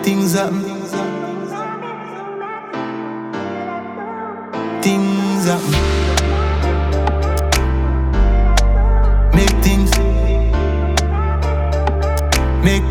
things happen. Things happen. Make things. Make.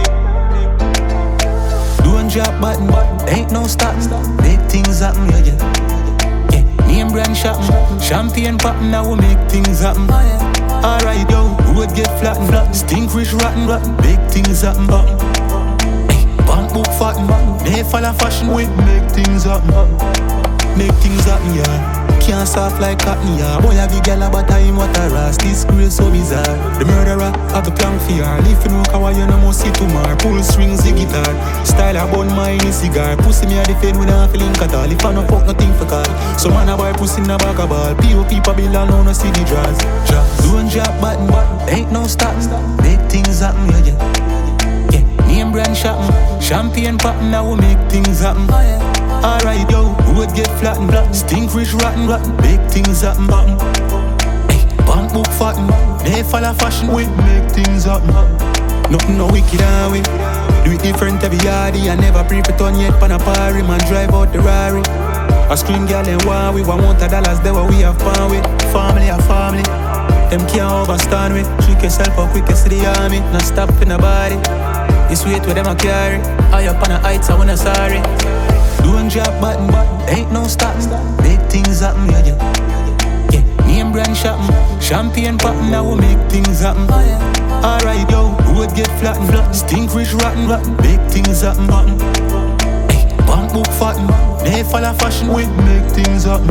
Don't drop button, ain't no stopping. Make things happen, yeah. Name brand shopping, champagne popping, now we make things happen. Alright, yo, road get flattened, stink rich rotten, big things happen. Bank book fatten, they follow fashion, we make things happen. Make things happen, yeah. Can't soft like cotton, yeah. Boy, have you gal but time what a ras. This grace so bizarre. The murderer have the plan for her. If you know how you know must see tomorrow. Pull strings, the guitar. Style a bun mine, a cigar. Pussy me a defend when I'm feeling cut all. If I no fuck nothing for call. So man a buy pussy in a bag of ball. P.O.P. Babylon on no see the draws. Don't drop button, ain't no stopping. Make things happen, yeah. Name brand shopping, champagne popping, now we make things happen. Alright, yo, road get flattened, stink rich rotten, big things happen. Bank book fatten, they follow fashion, we make things happen. Nothing no wicked and we do it different every yardy. I never pre-return yet, pan a party, man drive out the Rari. I scream girl and wow, we want $100, they what we have fun with. Family a family, them can't overstand with. Trick yourself up quick, you see the army, not stop in the body. This weight where them a carry, high up on the heights, I wanna sorry. Don't drop button, ain't no stopping. Make things happen, yeah. Name brand shopping, champagne popping, now we make things happen. Alright, yo, road get flattened, stink rich rotten, big things happen. Bank book fatten, they follow fashion, we make things happen.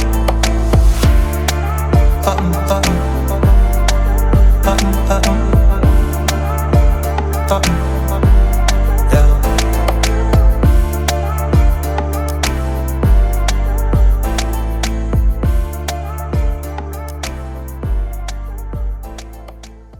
Happen, happen, happen, happen, happen.